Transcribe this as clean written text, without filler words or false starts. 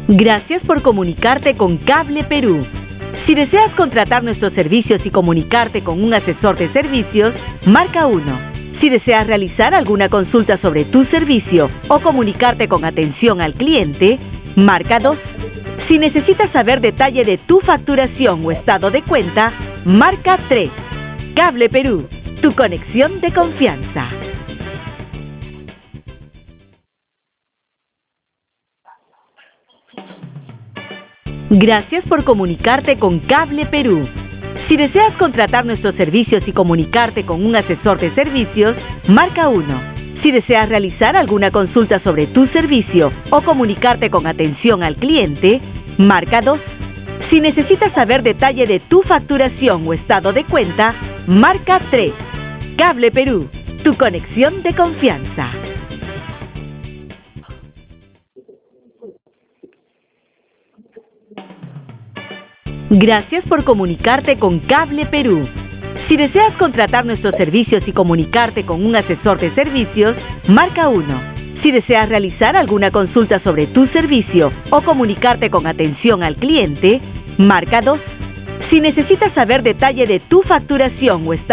Gracias por comunicarte con Cable Perú. Si deseas contratar nuestros servicios y comunicarte con un asesor de servicios, marca 1. Si deseas realizar alguna consulta sobre tu servicio o comunicarte con atención al cliente, marca 2. Si necesitas saber detalle de tu facturación o estado de cuenta, marca 3. Cable Perú, tu conexión de confianza. Gracias por comunicarte con Cable Perú. Si deseas contratar nuestros servicios y comunicarte con un asesor de servicios, marca 1. Si deseas realizar alguna consulta sobre tu servicio o comunicarte con atención al cliente, marca 2. Si necesitas saber detalle de tu facturación o estado de cuenta, marca 3. Cable Perú, tu conexión de confianza. Gracias por comunicarte con Cable Perú. Si deseas contratar nuestros servicios y comunicarte con un asesor de servicios, marca 1. Si deseas realizar alguna consulta sobre tu servicio o comunicarte con atención al cliente, marca 2. Si necesitas saber detalle de tu facturación o estado